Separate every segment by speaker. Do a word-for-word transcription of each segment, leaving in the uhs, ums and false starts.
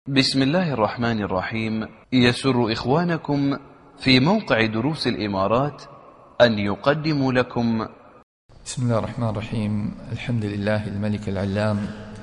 Speaker 1: بسم الله الرحمن الرحيم. يسر إخوانكم في موقع دروس الإمارات أن يقدموا لكم
Speaker 2: بسم الله الرحمن الرحيم. الحمد لله الملك العلام،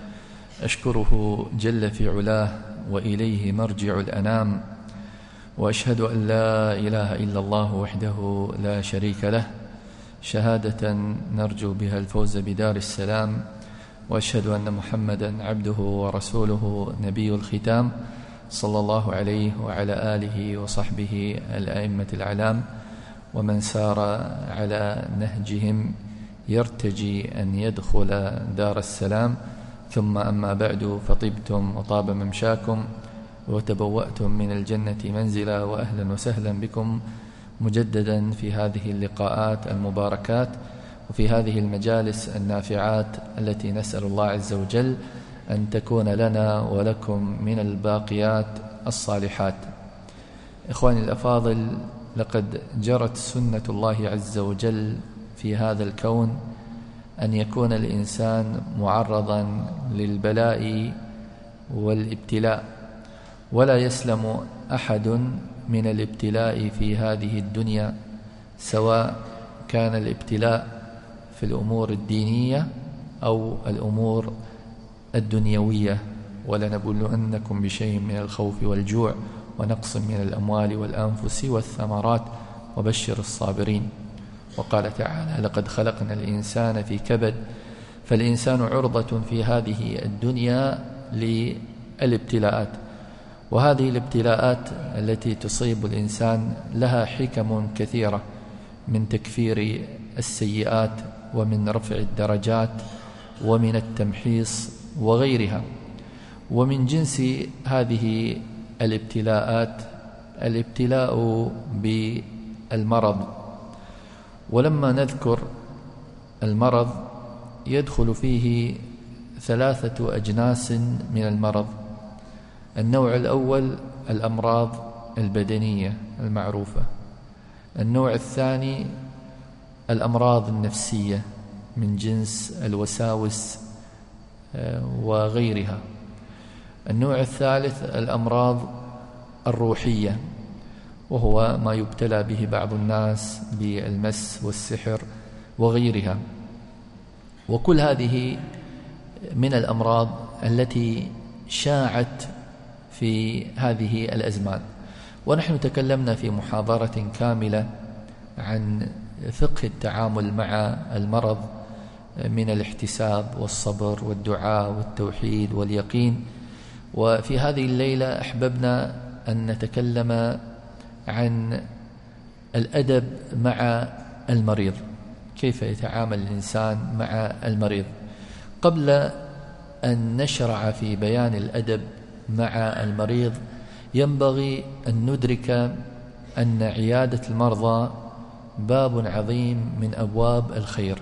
Speaker 2: أشكره جل في علاه وإليه مرجع الأنام، وأشهد أن لا إله إلا الله وحده لا شريك له شهادة نرجو بها الفوز بدار السلام، وأشهد أن محمدا عبده ورسوله نبي الختام صلى الله عليه وعلى آله وصحبه الأئمة الأعلام ومن سار على نهجهم يرتجي أن يدخل دار السلام. ثم أما بعد، فطبتم وطاب ممشاكم وتبوأتم من الجنة منزلا، وأهلا وسهلا بكم مجددا في هذه اللقاءات المباركات وفي هذه المجالس النافعات التي نسأل الله عز وجل أن تكون لنا ولكم من الباقيات الصالحات. إخواني الأفاضل، لقد جرت سنة الله عز وجل في هذا الكون أن يكون الإنسان معرضا للبلاء والابتلاء، ولا يسلم أحد من الابتلاء في هذه الدنيا، سواء كان الابتلاء في الأمور الدينية أو الأمور الدنيوية. ولنبلونكم بشيء من الخوف والجوع ونقص من الأموال والأنفس والثمرات وبشر الصابرين. وقال تعالى: لقد خلقنا الإنسان في كبد. فالإنسان عرضة في هذه الدنيا للابتلاءات، وهذه الابتلاءات التي تصيب الإنسان لها حكم كثيرة، من تكفير السيئات ومن رفع الدرجات ومن التمحيص وغيرها. ومن جنس هذه الابتلاءات الابتلاء بالمرض. ولما نذكر المرض يدخل فيه ثلاثة أجناس من المرض. النوع الأول الأمراض البدنية المعروفة. النوع الثاني الأمراض النفسية من جنس الوساوس وغيرها. النوع الثالث الأمراض الروحية، وهو ما يبتلى به بعض الناس بالمس والسحر وغيرها. وكل هذه من الأمراض التي شاعت في هذه الأزمان. ونحن تكلمنا في محاضرة كاملة عن فقه التعامل مع المرض من الاحتساب والصبر والدعاء والتوحيد واليقين. وفي هذه الليلة أحببنا أن نتكلم عن الأدب مع المريض، كيف يتعامل الإنسان مع المريض. قبل أن نشرع في بيان الأدب مع المريض ينبغي أن ندرك أن عيادة المرضى باب عظيم من أبواب الخير،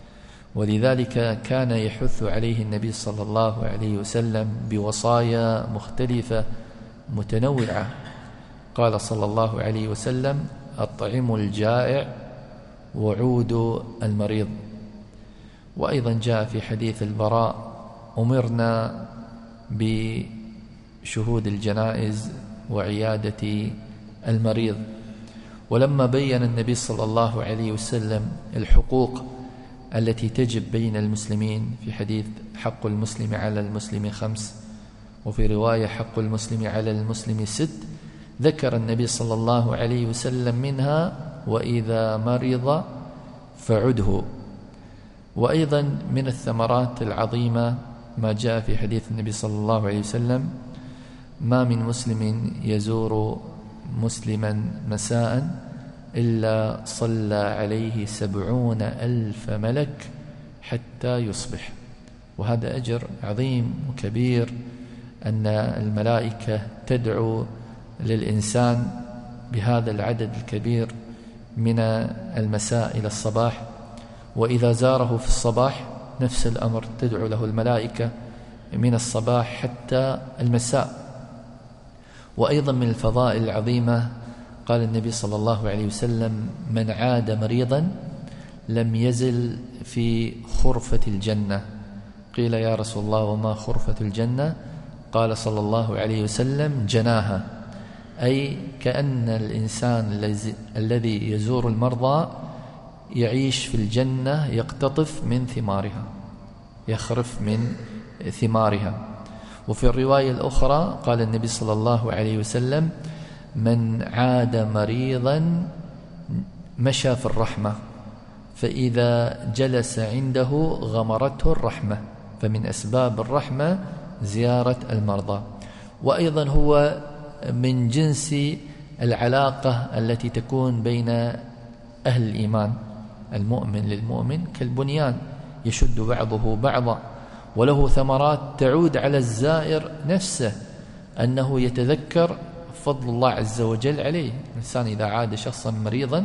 Speaker 2: ولذلك كان يحث عليه النبي صلى الله عليه وسلم بوصايا مختلفة متنوعة. قال صلى الله عليه وسلم: أطعموا الجائع وعودوا المريض. وأيضا جاء في حديث البراء: أمرنا بشهود الجنائز وعيادة المريض. ولما بين النبي صلى الله عليه وسلم الحقوق التي تجب بين المسلمين في حديث حق المسلم على المسلم خمس، وفي رواية حق المسلم على المسلم ست، ذكر النبي صلى الله عليه وسلم منها: وإذا مرض فعده. وأيضا من الثمرات العظيمة ما جاء في حديث النبي صلى الله عليه وسلم: ما من مسلم يزور مسلما مساء إلا صلى عليه سبعون ألف ملك حتى يصبح. وهذا أجر عظيم وكبير، أن الملائكة تدعو للإنسان بهذا العدد الكبير من المساء إلى الصباح. وإذا زاره في الصباح نفس الأمر، تدعو له الملائكة من الصباح حتى المساء. وأيضا من الفضائل العظيمة قال النبي صلى الله عليه وسلم: من عاد مريضا لم يزل في خرفة الجنة. قيل: يا رسول الله وما خرفة الجنة؟ قال صلى الله عليه وسلم جناها، أي كأن الإنسان الذي يزور المرضى يعيش في الجنة، يقتطف من ثمارها، يخرف من ثمارها. وفي الرواية الأخرى قال النبي صلى الله عليه وسلم من عاد مريضا مشى في الرحمة، فإذا جلس عنده غمرته الرحمة، فمن أسباب الرحمة زيارة المرضى. وأيضا هو من جنس العلاقة التي تكون بين أهل الإيمان، المؤمن للمؤمن كالبنيان يشد بعضه بعضا، وله ثمرات تعود على الزائر نفسه، أنه يتذكر فضل الله عز وجل عليه. الإنسان إذا عاد شخصا مريضا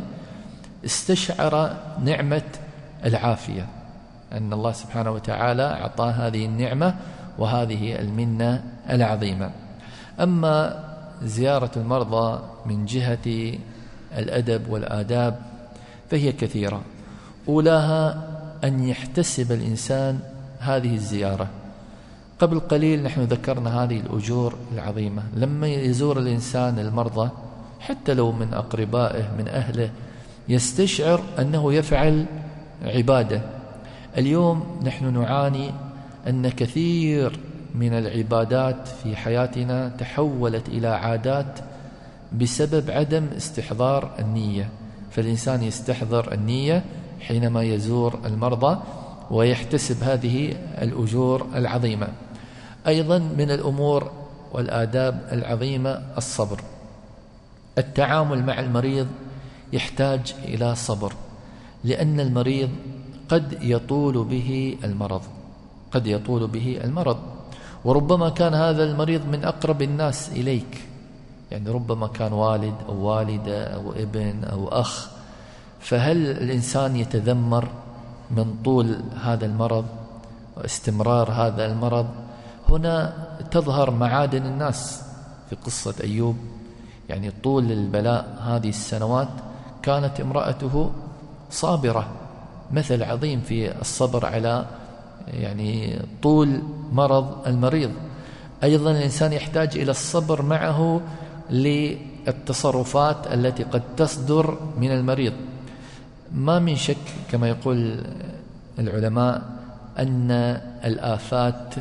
Speaker 2: استشعر نعمة العافية، أن الله سبحانه وتعالى أعطاه هذه النعمة وهذه المنة العظيمة. أما زيارة المرضى من جهة الأدب والآداب فهي كثيرة. أولاها أن يحتسب الإنسان هذه الزيارة. قبل قليل نحن ذكرنا هذه الأجور العظيمة. لما يزور الإنسان المرضى حتى لو من أقربائه من أهله يستشعر أنه يفعل عبادة. اليوم نحن نعاني أن كثير من العبادات في حياتنا تحولت إلى عادات بسبب عدم استحضار النية. فالإنسان يستحضر النية حينما يزور المرضى ويحتسب هذه الأجور العظيمة. أيضا من الأمور والآداب العظيمة الصبر. التعامل مع المريض يحتاج إلى صبر، لأن المريض قد يطول به المرض، قد يطول به المرض، وربما كان هذا المريض من أقرب الناس إليك، يعني ربما كان والد أو والدة أو ابن أو أخ. فهل الإنسان يتذمر من طول هذا المرض واستمرار هذا المرض؟ هنا تظهر معادن الناس في قصة أيوب. يعني طول البلاء هذه السنوات كانت امرأته صابرة، مثل عظيم في الصبر على يعني طول مرض المريض. أيضا الإنسان يحتاج إلى الصبر معه للتصرفات التي قد تصدر من المريض. ما من شك كما يقول العلماء أن الآفات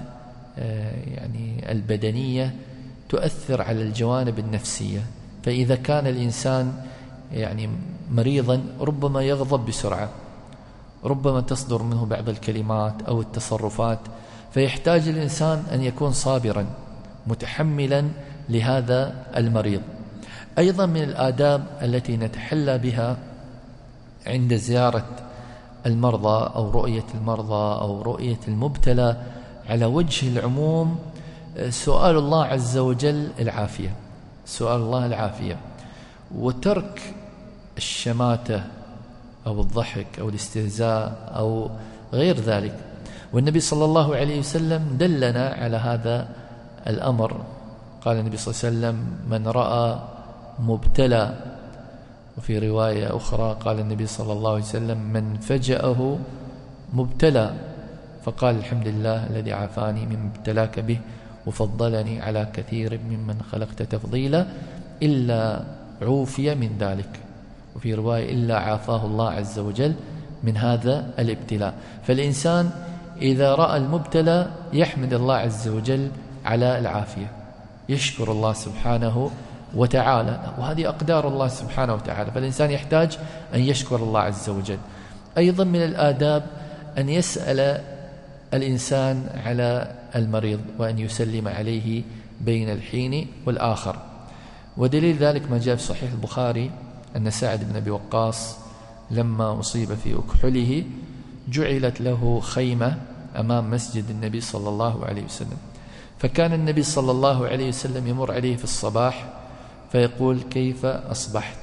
Speaker 2: يعني البدنية تؤثر على الجوانب النفسية. فإذا كان الإنسان يعني مريضا ربما يغضب بسرعة، ربما تصدر منه بعض الكلمات أو التصرفات، فيحتاج الإنسان أن يكون صابرا متحملا لهذا المريض. أيضا من الآداب التي نتحلى بها عند زيارة المرضى أو رؤية المرضى أو رؤية المبتلى على وجه العموم سؤال الله عز وجل العافية، سؤال الله العافية، وترك الشماتة أو الضحك أو الاستهزاء أو غير ذلك. والنبي صلى الله عليه وسلم دلنا على هذا الأمر. قال النبي صلى الله عليه وسلم من رأى مبتلى، وفي رواية أخرى قال النبي صلى الله عليه وسلم من فجأه مبتلى فقال الحمد لله الذي عافاني مما ابتلاك به وفضلني على كثير ممن خلقت تفضيلا إلا عوفي من ذلك، وفي رواية إلا عافاه الله عز وجل من هذا الابتلاء. فالإنسان إذا رأى المبتلى يحمد الله عز وجل على العافية، يشكر الله سبحانه وتعالى، وهذه أقدار الله سبحانه وتعالى. فالإنسان يحتاج أن يشكر الله عز وجل. أيضا من الآداب أن يسأل الإنسان على المريض وأن يسلم عليه بين الحين والآخر. ودليل ذلك ما جاء في صحيح البخاري أن سعد بن أبي وقاص لما أصيب في أكحله جعلت له خيمة أمام مسجد النبي صلى الله عليه وسلم، فكان النبي صلى الله عليه وسلم يمر عليه في الصباح فيقول كيف أصبحت،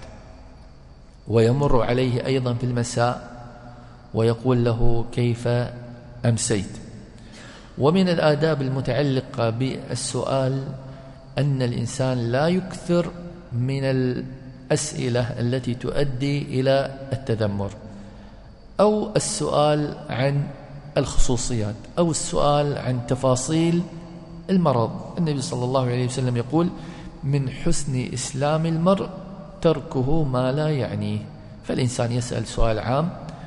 Speaker 2: ويمر عليه أيضا في المساء ويقول له كيف أمسيت. ومن الآداب المتعلقة بالسؤال أن الإنسان لا يكثر من الأسئلة التي تؤدي إلى التذمر أو السؤال عن الخصوصيات أو السؤال عن تفاصيل المرض. النبي صلى الله عليه وسلم يقول: من حسن إسلام المرء تركه ما لا يعنيه. فالإنسان يسأل سؤال عام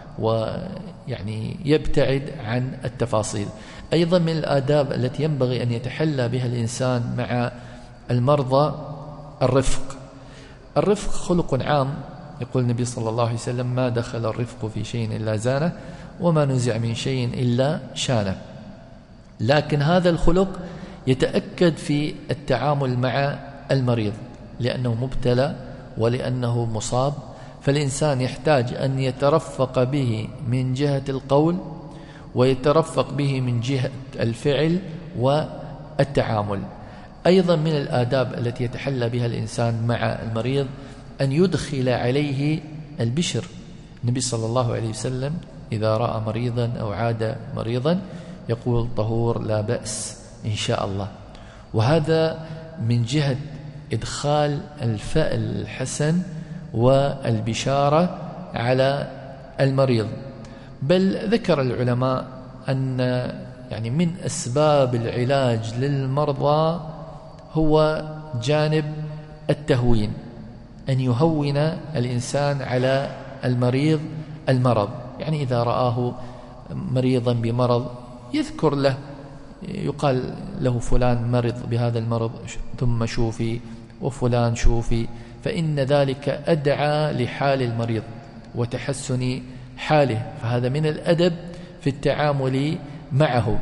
Speaker 2: ويعني يبتعد عن التفاصيل. أيضا من الآداب التي ينبغي أن يتحلى بها الإنسان مع المرضى الرفق. الرفق خلق عام، يقول النبي صلى الله عليه وسلم: ما دخل الرفق في شيء إلا زانه، وما نزع من شيء إلا شانه. لكن هذا الخلق يتأكد في التعامل مع المريض، لأنه مبتلى ولأنه مصاب، فالإنسان يحتاج أن يترفق به من جهة القول، ويترفق به من جهة الفعل والتعامل. أيضا من الآداب التي يتحلى بها الإنسان مع المريض أن يدخل عليه البشر. النبي صلى الله عليه وسلم إذا رأى مريضا أو عاد مريضا يقول: طهور لا بأس إن شاء الله. وهذا من جهة إدخال الفأل الحسن والبشارة على المريض. بل ذكر العلماء أن يعني من أسباب العلاج للمرضى هو جانب التهوين، أن يهون الإنسان على المريض المرض. يعني إذا رآه مريضا بمرض يذكر له، يقال له: فلان مرض بهذا المرض ثم شوفي، وفلان شوفي، فإن ذلك أدعى لحال المريض وتحسن حاله. فهذا من الأدب في التعامل معه.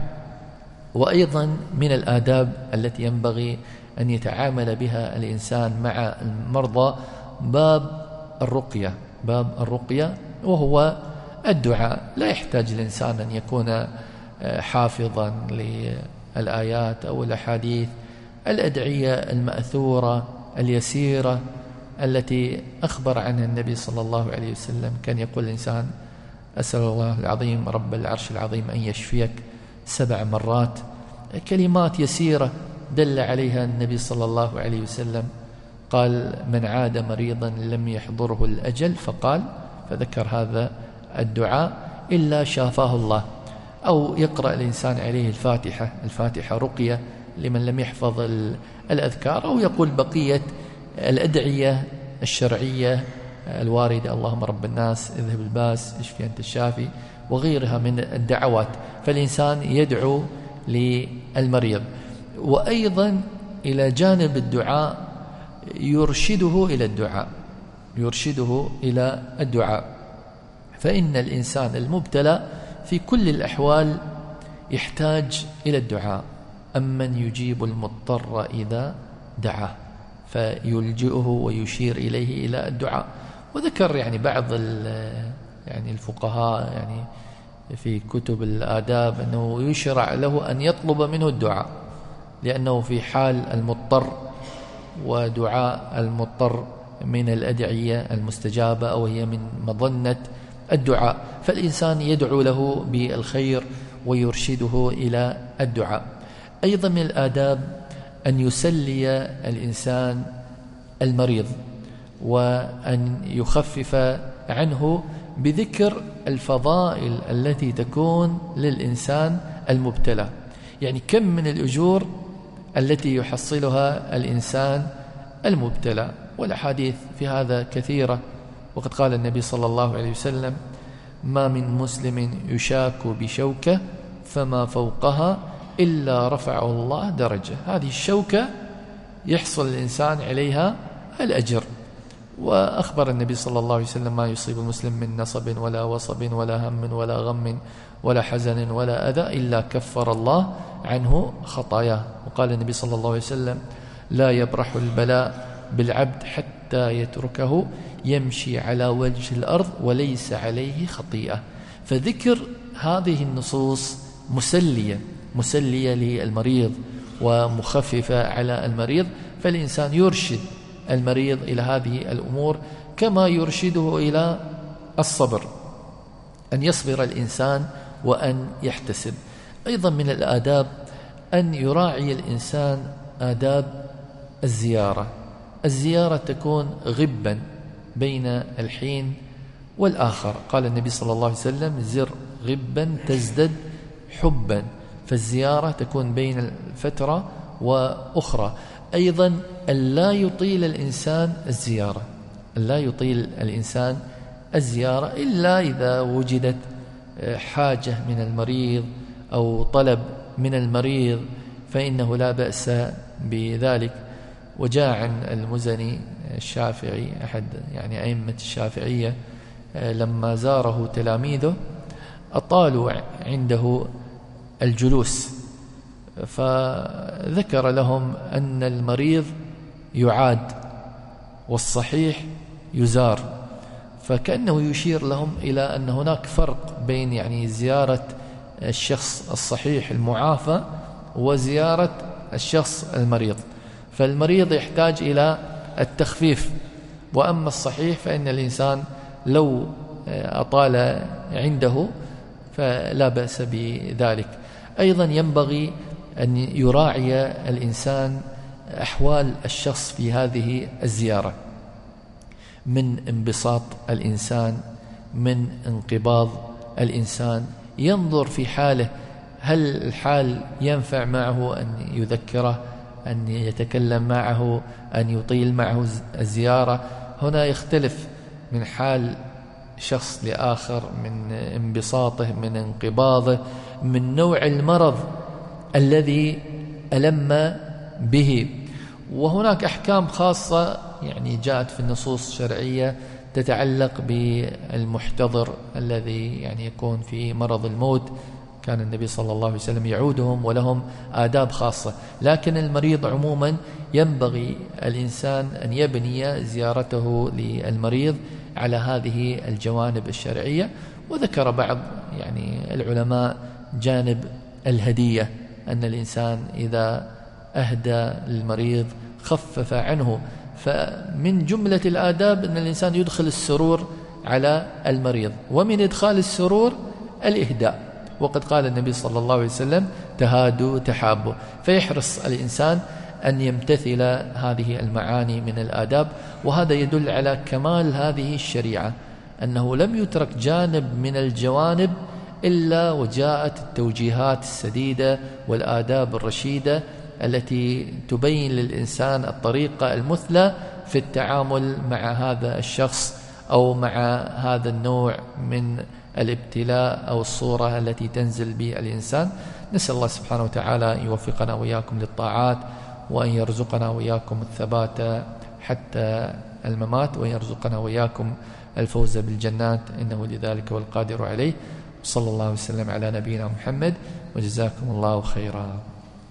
Speaker 2: وأيضا من الآداب التي ينبغي أن يتعامل بها الإنسان مع المرضى باب الرقية. باب الرقية وهو الدعاء. لا يحتاج الإنسان أن يكون حافظا للآيات أو الأحاديث، الأدعية المأثورة اليسيرة التي أخبر عنها النبي صلى الله عليه وسلم. كان يقول الإنسان: أسأل الله العظيم رب العرش العظيم أن يشفيك سبع مرات. كلمات يسيرة دل عليها النبي صلى الله عليه وسلم. قال: من عاد مريضا لم يحضره الأجل، فقال فذكر هذا الدعاء، إلا شافاه الله. أو يقرأ الإنسان عليه الفاتحة. الفاتحة رقية لمن لم يحفظ الأذكار، أو يقول بقية الأدعية الشرعية الواردة: اللهم رب الناس اذهب الباس اشفي أنت الشافي، وغيرها من الدعوات. فالإنسان يدعو للمريض. وأيضا إلى جانب الدعاء يرشده إلى الدعاء، يرشده إلى الدعاء. فإن الإنسان المبتلى في كل الأحوال يحتاج إلى الدعاء. أمن يجيب المضطر إذا دعاه، فيلجئه ويشير إليه إلى الدعاء. وذكر يعني بعض يعني الفقهاء يعني في كتب الآداب أنه يشرع له أن يطلب منه الدعاء، لأنه في حال المضطر، ودعاء المضطر من الأدعية المستجابة، أو هي من مظنة الدعاء. فالإنسان يدعو له بالخير ويرشده إلى الدعاء. أيضا من الآداب أن يسلي الإنسان المريض، وأن يخفف عنه بذكر الفضائل التي تكون للإنسان المبتلى. يعني كم من الأجور التي يحصلها الإنسان المبتلى، والأحاديث في هذا كثيرة. وقد قال النبي صلى الله عليه وسلم: ما من مسلم يشاك بشوكة فما فوقها إلا رفعه الله درجة. هذه الشوكة يحصل الإنسان عليها الأجر. وأخبر النبي صلى الله عليه وسلم: ما يصيب المسلم من نصب ولا وصب ولا هم ولا غم ولا حزن ولا أذى إلا كفر الله عنه خطاياه. وقال النبي صلى الله عليه وسلم: لا يبرح البلاء بالعبد حتى يتركه يمشي على وجه الأرض وليس عليه خطيئة. فذكر هذه النصوص مسلية مسلية للمريض ومخففة على المريض. فالإنسان يرشد المريض إلى هذه الأمور، كما يرشده إلى الصبر، أن يصبر الإنسان وأن يحتسب. أيضا من الآداب أن يراعي الإنسان آداب الزيارة. الزيارة تكون غبا بين الحين والآخر. قال النبي صلى الله عليه وسلم: زر غبا تزدد حبا. فالزيارة تكون بين فترة وأخرى. أيضا ألا يطيل الإنسان الزيارة، ألا يطيل الإنسان الزيارة إلا إذا وجدت حاجة من المريض أو طلب من المريض فإنه لا بأس بذلك. وجاء عن المزني الشافعي أحد يعني أئمة الشافعية لما زاره تلاميذه أطالوا عنده الجلوس، فذكر لهم أن المريض يعاد والصحيح يزار، فكأنه يشير لهم إلى أن هناك فرق بين يعني زيارة الشخص الصحيح المعافى وزيارة الشخص المريض. فالمريض يحتاج إلى التخفيف، وأما الصحيح فإن الإنسان لو أطال عنده فلا بأس بذلك. أيضا ينبغي أن يراعي الإنسان أحوال الشخص في هذه الزيارة، من انبساط الإنسان، من انقباض الإنسان، ينظر في حاله هل الحال ينفع معه أن يذكره، أن يتكلم معه، أن يطيل معه الزيارة. هنا يختلف من حال شخص لآخر، من انبساطه، من انقباضه، من نوع المرض الذي ألم به. وهناك أحكام خاصة يعني جاءت في النصوص الشرعية تتعلق بالمحتضر الذي يعني يكون في مرض الموت، كان النبي صلى الله عليه وسلم يعودهم ولهم آداب خاصة. لكن المريض عموما ينبغي الإنسان أن يبني زيارته للمريض على هذه الجوانب الشرعية. وذكر بعض يعني العلماء جانب الهدية، أن الإنسان إذا أهدى للمريض خفف عنه، فمن جملة الآداب أن الإنسان يدخل السرور على المريض، ومن إدخال السرور الإهداء. وقد قال النبي صلى الله عليه وسلم تهادوا تحابوا، فيحرص الإنسان أن يمتثل هذه المعاني من الآداب. وهذا يدل على كمال هذه الشريعة، أنه لم يترك جانب من الجوانب إلا وجاءت التوجيهات السديدة والآداب الرشيدة التي تبين للإنسان الطريقة المثلى في التعامل مع هذا الشخص أو مع هذا النوع من الابتلاء أو الصورة التي تنزل به الإنسان. نسأل الله سبحانه وتعالى أن يوفقنا وإياكم للطاعات، وأن يرزقنا وإياكم الثبات حتى الممات، وأن يرزقنا وإياكم الفوز بالجنات، إنه لذلك والقادر عليه. صلى الله وسلم على نبينا محمد، وجزاكم الله خيرا.